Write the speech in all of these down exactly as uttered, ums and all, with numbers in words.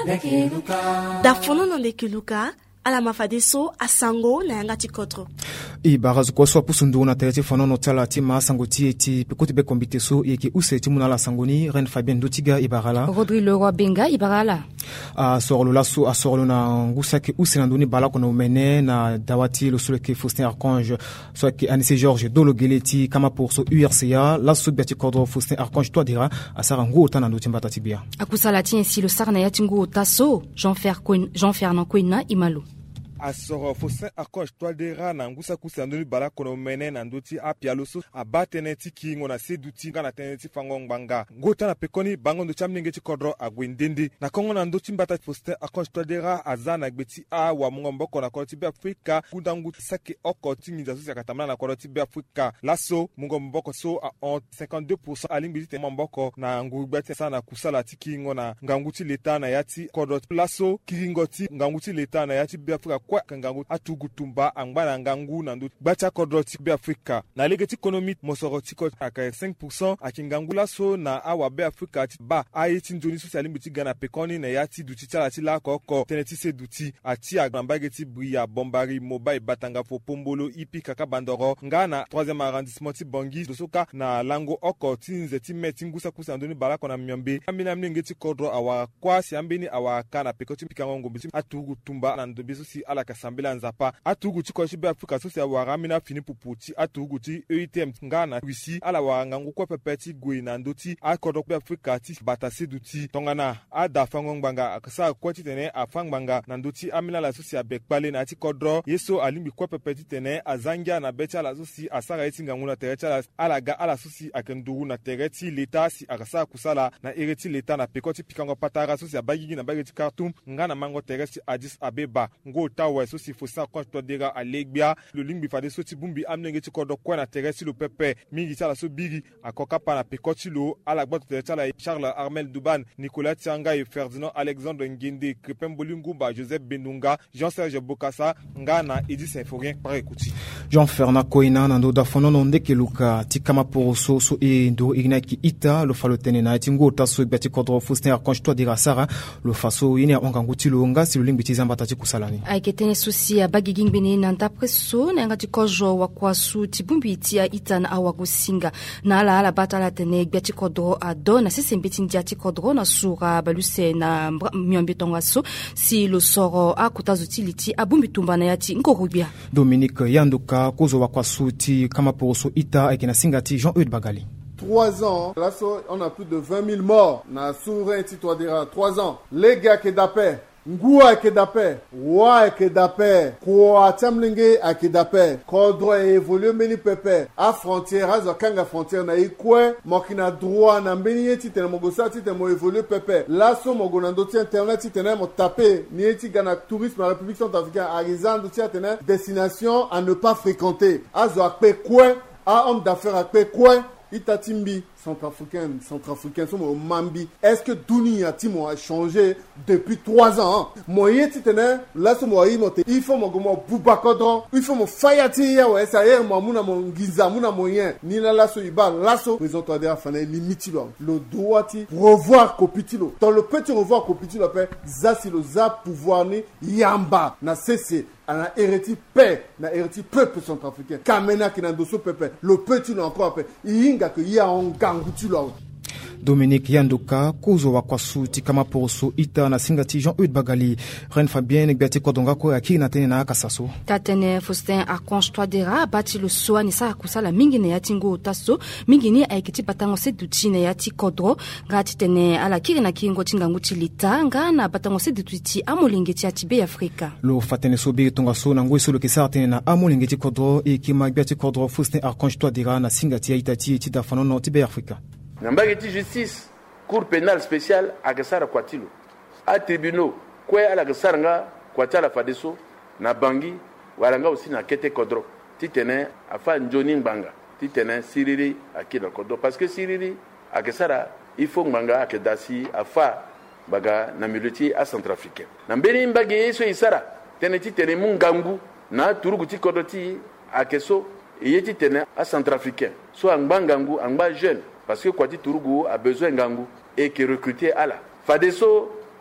dafono no lekiluka ala mafadeso asango na yanga tikotro i barazu kwa swa pusundu na tereti fono no tala ti ma sangoti eti pekoti be kombite so yeke use ti muna la sangoni Ren Fabien Dotiga ibarala Rodri Leroy Benga ibarala a sorolo laso a sorolo na ngusa ke use na ndoni bala kono mene na dawati lo solo ke Faustin Archange so ke Anissé Georges Dolo Geleti kama pour so U R C A la so beti kodro Faustin Archange toi dira asara ngo otana ndo timbata tibia akusala ti ainsi le sarna ya tingo otaso Jean-Fernand Jean-Fernand Kwena Imalo asoro Faustin Archange toi dira na ngusa kusa ndoni bala kono mene na ndoti apialoso abatene ti kingo na seduti ngana teneti fango ngbanga ngota na pekoni bango ndo chamnenge ti kodro agwendende na kongo na ndoti mbata Faustin Archange toi dira azana gbeti a wa mungombo na kodro ti be Afrika kundangu sake oko ti ngiza so akatamana na kodro ti be Afrika laso mungombo so a cinquante-deux pour cent alingbiti te mboko na ngugbeti sana kusala ti kingo na nganguti leta na yati kodro laso kiringoti nganguti leta na yati be Afrika kwa kangangu atugutumba angbana ngangu na ndo bacha kodro ti be Afrika na legeti economic mosoro ti ko aka cinq pour cent akingangu laso na awa be Afrika ti ba ayeti ndoni so alimbiti gana pekoni na yati duti chala ti la koko teneti se duti ati agrambageti bria bombari mobile batanga fo pombolo ipi kaka bandoro ngana troisième arrondissement ti Bangui dosoka na lango oko ti nzeti meti ngusa kusa ndoni bala kona myombe amina mnengeti kodro awa kwa si ambeni awa kana pekoti pikango ngombi atugu tumba na ndobi so si ala kasambela nzapa atugu ti ko shi be Afrika so si awa ramina fini puputi atugu ti E I T M ngana wisi ala wa ngangu ko pepeti gwe na ndoti akodro be Afrika ti bata seduti tongana ada fango ngbanga akasa ko ti tene afangbanga na ndoti amina la so si abekpale na ti kodro yeso alimbi ko pepeti tene azangia na becha la so si asara eti ngangu na terecha ala ga ala so si akenduru na tereti leta si akasa kusala na ereti leta na pekoti pikango patara so si abagigi na bageti Khartoum ngana mango tereti Addis Abeba ngo tawa so si Faustin Archange toi dira alegbia le lingbi fade so ti bumbi amnenge ti kodro kwa na tereti lo pepe mingi tala so biri akoka pa na pekoti lo ala gbato terecha la Charles Armel Douban Nicolas Tianga et Ferdinand Alexandre Ngende Crepin Bolingumba Joseph Benunga Jean-Serge Bokassa ngana Edith Saint-Forien par écouti Jean-Fernand Koina na ndo dafono no ndeke luka tikama poroso so e ndo ignaki ita lo falo tene na tingo taso beti kodro Faustin Archange toi dira sara lo faso ine onganguti lo nga si lo lingbi zambata ti kusalani ai ketene susi ya bagiging bene na ndapreso na ngati kojo wa kwasu tibumbi ti ya itana awagusinga na ala ala batala tene beti kodro adona sese mbeti ndiati kodro na sura baluse na myombe tongaso si lo soro akutazo tiliti abumbi tumba na yati ngorubia Dominique Yanduka kozo wa kwasu ti kama poroso ita akina singati Jean-Eudes Bagali Trois ans, là, on a plus de vingt mille morts. Na souverain toi dira trois ans. Les gars qui d'appel, Ngua qui d'appel, Wa qui d'appel, Kwa Tamlinge qui d'appel, Kodro évolue meni pepe. À frontière, à Zakanga frontière na ikwe, Mokina droit na mbeni ti tene mogosa ti tene mo évolue pepe. Là, so mo gonando ti internet ti tene mo taper, ni ti gana tourisme la République centrafricaine, arizan ti tene destination à ne pas fréquenter. Azo akpe kwe, a homme d'affaires akpe kwe. Itatimbi, centrafricain, centrafricain, sommes au Mambi. Est-ce que Douni a a changé depuis trois ans? Moyen titane, là, ce moyen, il faut mon gomo Boubakodron, il faut mon Fayati, ouais, ça y est, moi, mouna mon Giza, mouna moyen, ni la lasso, iba, lasso, président toi derrière, fané, limitilo. Le droit, revoir Kopitilo. Dans le petit revoir Kopitilo, après, Zasilo, za, pouvoir, ni, Yamba, na cessé. Na hériti paix, na hériti peuple centrafricain. Kamena qui n'a dosso peuple, le petit encore après. Inga que y a un gangutu là. Dominique Yanduka kozo wa kwasu tikama poroso ita na singati Jean-Eudes Bagali Ren Fabien Gbati Kodonga ko akiri na tene na kasaso tatene Faustin Archange toi dira bati lo soa ni sa kusala mingi ne yatingo taso mingi ni aikiti batango seduti ne yati kodro ngati tene ala kiri na kingo tingangu tilita ngana batango seduti amolingeti atibe Afrika lo fatene sobi tonga so na ngweso lo kesarte na amolingeti kodro e kima Gbati Kodro Faustin Archange toi dira na singati itati ti dafano no tibe Afrika Nambageti justice cour pénale spéciale à Gassara Kwatilo à tribunaux quoi à la Gassaranga Kwatala Fadeso na Bangui walanga aussi na Kete Kodro titene afa Njoni Mbanga titene Siriri akina Kodro parce que Siriri à Gassara il faut Mbanga akedasi afa baga na militi à Centrafricain nambeni mbagi so isara tene titene mungangu na turugu ti Kodro ti akeso yeti tene à Centrafricain so angbangangu angba jeune parce que Kwati Turugu a besoin d'Angou et qui recrutait à la Fadeso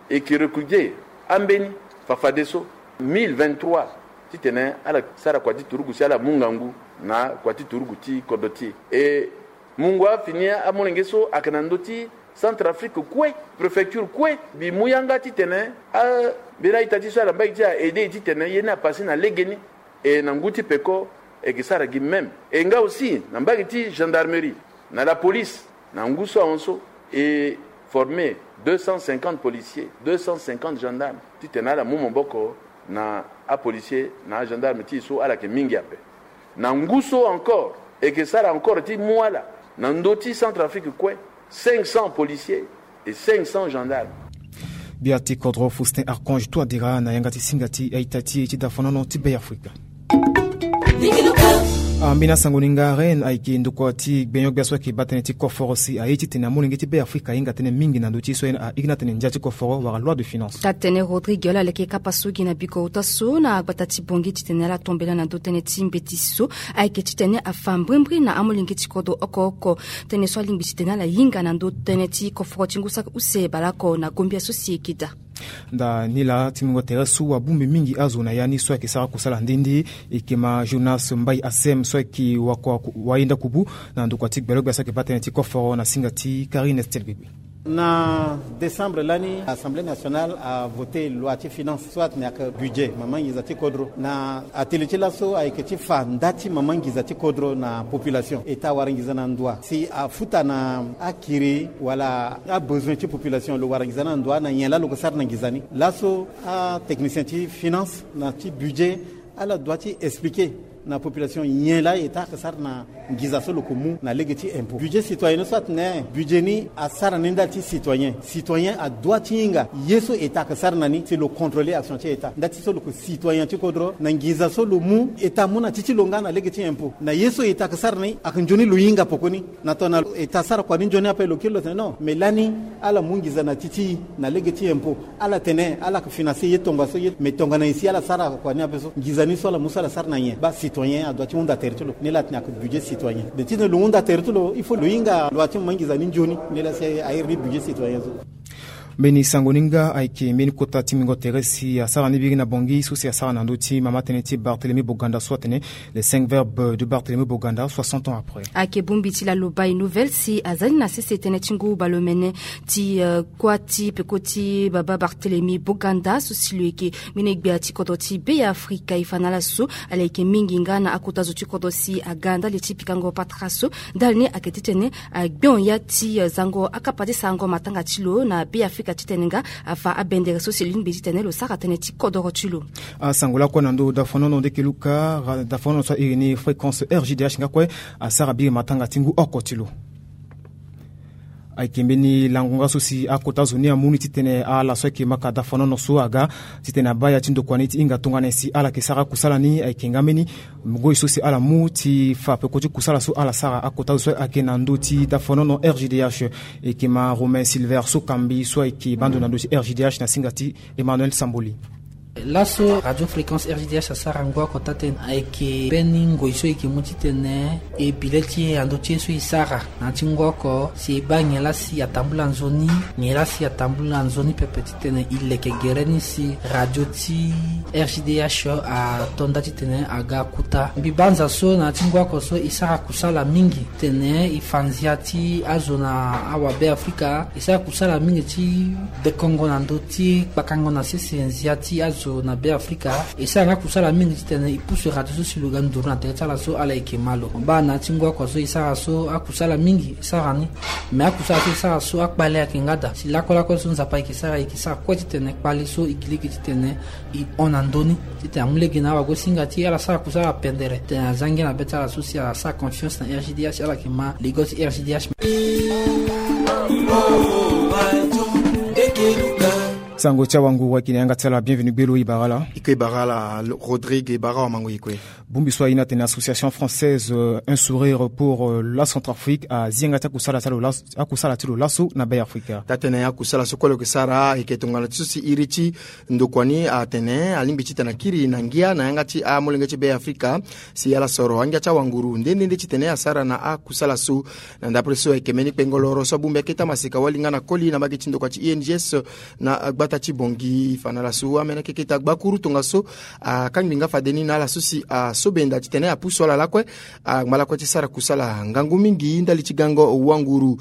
et qui recrutait Ambeni, Fafadeso, mille vingt-trois, ti tene ala sara kwati turugu si ala mungangu na kwati turugu ti kodoti. Et mungwa finia amolengeso akanandoti Centrafrique kwe, préfecture kwe, bi muyanga ti tene a bira itati so ala mbaiti a aider ti tene yena passer na legeni et nanguti peko et que ça regi même. Et nga aussi na mbagi gendarmerie, na la police, na nguso onso et former deux cent cinquante policiers, deux cent cinquante gendarmes. Ti tene la mumomboko na a policier, na gendarme ti so ala ke mingi ape. Na nguso encore et que ça encore ti muala, na ndoti Centrafrique kwe, cinq cents policiers et cinq cents gendarmes. Biati Kodro Faustin Archange toi dira na yangati singati aitati ti dafonono ti be Afrika. Ambina sangoninga ren aiki ndukwa ti benyok biaswa ki batene ti koforo si aiti tena molingi ti be Afrika inga tene mingi na nduti so a igna tene njati koforo wa loi de finance. Tatene Rodrigue la leke kapasugi na biko utaso na batati bongi ti tene la tombela na dotene ti mbetiso aiki ti tene afambrimbri na amolingi ti kodo oko oko tene so lingbi ti tene la yinga na dotene ti koforo tingusa use balako na gombia so si ekida. Da nila timingo teresu wa bumbi mingi azu na yani soa ki sara kusala ndindi ikima Jonas Mbai Asem soa ki wakwa wainda kubu na ndukwa tik belog basa ki patene ti koforo na singati Karine Stelbibi. Na décembre l'année, l'Assemblée nationale a voté loi de finances soit n'a que budget maman ngizati kodro na ateliti laso aiketi fa ndati maman ngizati kodro na population eta warangizana ndwa si afuta na akiri wala a besoin de population le warangizana ndwa na yela lo kasar na ngizani laso a technicien ti finance na ti budget ala doit expliquer na population yela eta kasar na ngiza solo komu na legeti impôt budget citoyen soit ne budget ni asara nenda ti citoyen citoyen a droit tinga yeso eta kasar nani c'est le contrôler action ti eta ndati solo ko citoyen ti kodro na ngiza solo mu eta muna titi longa na legeti impôt na yeso eta kasar ni akanjoni luinga pokoni na tona eta sara kwa njoni apelo kilo non mais lani ala mungiza na titi na legeti impôt ala tene ala ko financer yetonga so yet metonga na isi ala sara kwa ni apeso ngiza ni so la musala sar na yen ba citoyen a droit monde territoire ne la tena ko budget citoyen de tine le monde territoire il faut le inga droit mangiza ni njoni ne la c'est ay budget citoyen. Beni sangoninga aiki meni kota timingo teresi asara nibiri na bongi souci asara nandoti mama teneti Barthélemy Boganda soit tene les cinq verbes de Barthélemy Boganda soixante ans après. Ake bumbi ti la loba nouvelle si azali na sese tenetingu balomene ti uh, kwati pekoti baba Barthélemy Boganda souci lueke minegbe ati kodoti be Afrika ifanala so aleke mingi ngana akuta zuti kodosi aganda le tipikango patraso dalne aketitene agbion yati zango akapati sango matanga tilo na be Afrika katitenga afa abendere socialin bizitene lo saka teneti kodoro tulo a sangola kwa nando da fonono de keluka da fonono so irini fréquence R J D H ngakwe a sarabi matanga tingu okotilo aikembeni langunga sosi akota zoni ya muni titene ala soki makada fonono so aga titene baya tindo kwaniti inga tungana si ala kesara kusala ni aikengameni mugoi sosi ala muti fa pe koti kusala so ala sara akota so akena ndoti da fonono R J D H ekema Romain Silver so kambi so eki bando na ndoti R J D H na singati Emmanuel Samboli. Lasso radio fréquence R J D H a sarangwa kotaten aiki bening goiso iki mutitene e bileti andotie so isara nantingwa ko si bangela si atambula nzoni ngela si atambula nzoni pepetitene ileke gereni si radio ti R J D H a tondati tene aga kuta bibanza so nantingwa ko so isara kusala mingi tene ifanziati azona awa be Afrika isara kusala mingi ti de Congo nandoti bakango na senziati na be Afrika isa nga kusala mingi titene ipusu radio so siluga nduru na tetala so ala ikemalo ba na tingwa kwa so isa so akusala mingi isa ni me akusala isa so akbale akingada silako ko so nzapa ikisa ikisa kwa titene kwali so ikiliki titene i onandoni titene amulegi na wa go singati ala sa kusala pendere tena zangi na betala so si ala sa confiance na R J D H ala kema ligos R J D H Sango Chawangu wakini anga tsala bienvenue Belo Ibarala. Ike Ibarala Rodrigue Ibarala Mango Ikwe. Bumbi soit une association française euh, un sourire pour euh, la Centrafrique à Ziengata kusala talo lasso akusala tilo lasso na Bay Africa. Tatene ya kusala sokolo kesara iketongala tsusi irichi ndokwani atene alimbichi tanakiri nangia na yangati a molengeti Bay Africa si yala soro anga Chawanguru ndende ndichi tene asara na akusala su na ndapreso ikemeni pengoloro so bumbi keta masika walinga na koli na magichi ndokwati I N G S na gbata chibongi fana la so amena keke ta gbakuru tonga so a kangbinga fadeni na la susi a sobenda titene a puso la lakwe a mala kwa tisara kusala ngangu mingi ndali chigango wanguru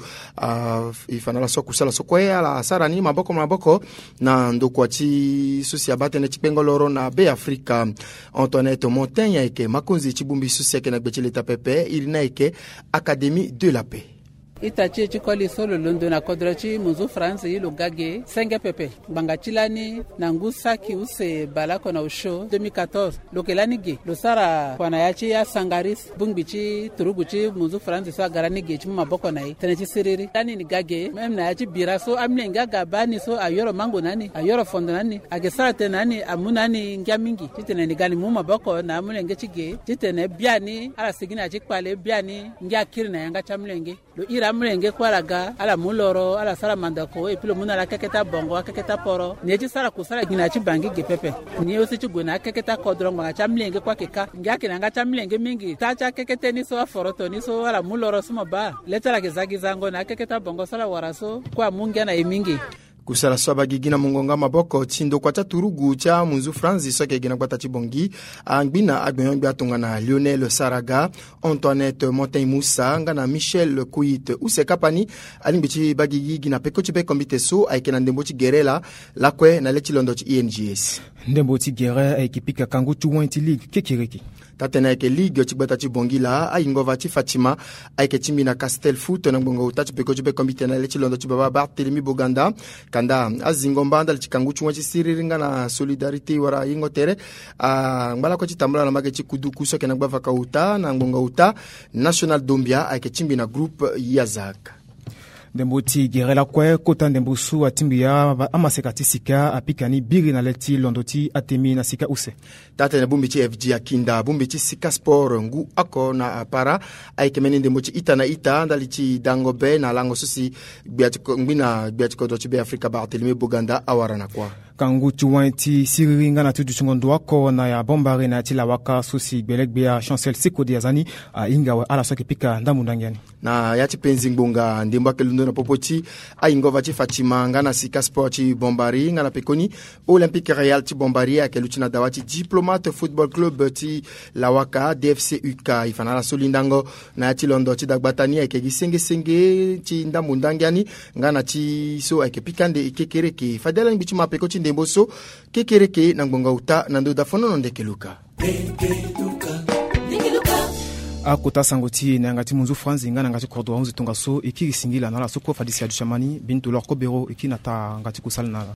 a ifana la so kusala so kwe ala sara ni maboko maboko na ndo kwa chi susi abate ne chipengo loro na be Afrika Antoinette Montaigne eke makonzi chibumbi susi eke na gbechele ta pepe irina eke Académie de la paix. Itachi chikoli solo londo na kodrachi muzu France ilo gage senge pepe bangachilani na ngusaki use balako na usho deux mille quatorze lokelani ge losara kwana yachi ya sangaris bungbichi turuguchi muzu France so garani ge chuma boko nai tenechi siriri tani ni gage mem na yachi biraso amlenga gabani so ayoro mango nani ayoro fondo nani agesara tenani amunani ngiamingi titene ni gani muma boko na amulenge chige titene biani ala sigina chikpale biani ngiakiri na yanga chamlenge lo ira mlenge kwaraga ala muloro ala sala mandako e pilo muna la keketa bongo keketa poro neji sala kusala gina chi bangi gepepe ni osi chi gona keketa kodro ngwa cha mlenge kwa keka ngaki nanga cha mlenge mingi tacha kekete ni so foroto ni so ala muloro suma ba letala gezagi zango na keketa bongo sala waraso kwa mungi na emingi kusala swaba gigina mungonga maboko chindo kwa cha turugu cha munzu Franzi soke gina kwa tachibongi angbina agbenyon biatonga na Lionel Saraga Antoinette Montaigne Moussa ngana Michel Kuit usekapani alimbichi bagigi gina peko chipe kombite so aikena ndembochi gerela lakwe na lechi londo chi I N G S ndembochi gere aikipika kangu chuwanti league kekireki tatena eke ligue chibata chibongi la ayingova chi Fatima aike chimbi na Castel Foot na ngongo utachi peko chipe kombite na lechi londo chibaba Barthélemy Boganda kanda azingombanda lichikangu chumwa chisiriringa na solidarité wara yingo tere a ngala ko chitambula na magechi kuduku soke na gbava kauta na ngonga uta National Dombia aike chimbi na groupe Yazak Ndemboti gerela kwe kota ndembusu atimbia amasekati sika apikani biri na leti londoti atemi na sika use. Tata na bumbichi F G akinda bumbichi sika sport ngu ako na apara aikemeni ndembuchi ita na ita ndalichi dangobe na lango susi biatiko ngwina biatiko dochi be Afrika Barthélemy Boganda awara na kwa. Kangu chuwanti siriringa na tudu chungondo wako na ya bombare na tila waka susi belegbea chancel siko diazani a ingawe ala soke pika ndamu ndangiani. Na yati penzi ngbonga ndimba kelundo na popoti a ingova chi Fatima ngana sika sport chi bombari ngana pekoni Olympique Real chi bombari a keluchi na dawati diplomate football club chi lawaka D F C U K ifana la solindango na yati londo chi dagbatani a kegi senge senge chi ndamu ndangiani ngana chi so a kepikande ikekereke fadela nbichi mapeko chi ndemboso kekereke na ngbonga uta na ndo dafono nondeke luka akota sangoti na ngati munzu Franzi ngana ngati kordo wanzu tonga so ikiri singila na la soko fadisi ya dushamani bintu lor kobero ikina ta ngati kusala na